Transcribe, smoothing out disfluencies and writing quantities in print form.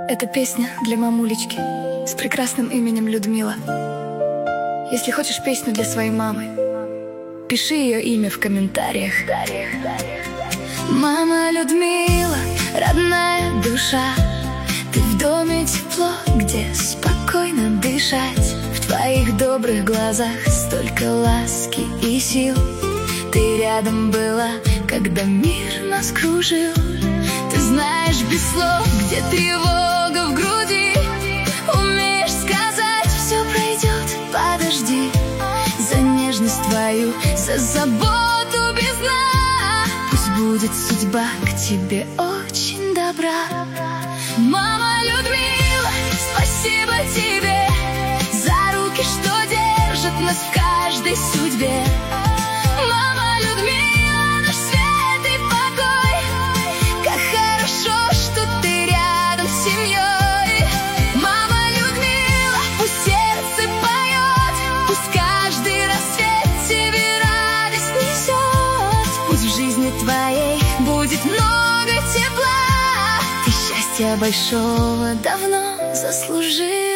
Это песня для мамулечки с прекрасным именем Людмила. Если хочешь песню для своей мамы, пиши ее имя в комментариях. Мама Людмила, родная душа, ты в доме тепло, где спокойно дышать. В твоих добрых глазах столько ласки и сил. Ты рядом была, когда мир нас кружил. Ты знаешь без слов, где тревога в груди. Умеешь сказать, все пройдет, подожди. За нежность твою, за заботу без дна. Пусть будет судьба к тебе очень добра. Мама Людмила, спасибо тебе за руки, что держат нас в каждой судьбе. Мама Людмила, наш свет и покой. Как хорошо, что ты рядом с семьей. Мама Людмила, пусть сердце поет, пусть каждый рассвет тебе радость несет. Пусть в жизни твоей будет много тепла. Ты счастья большого давно заслужил.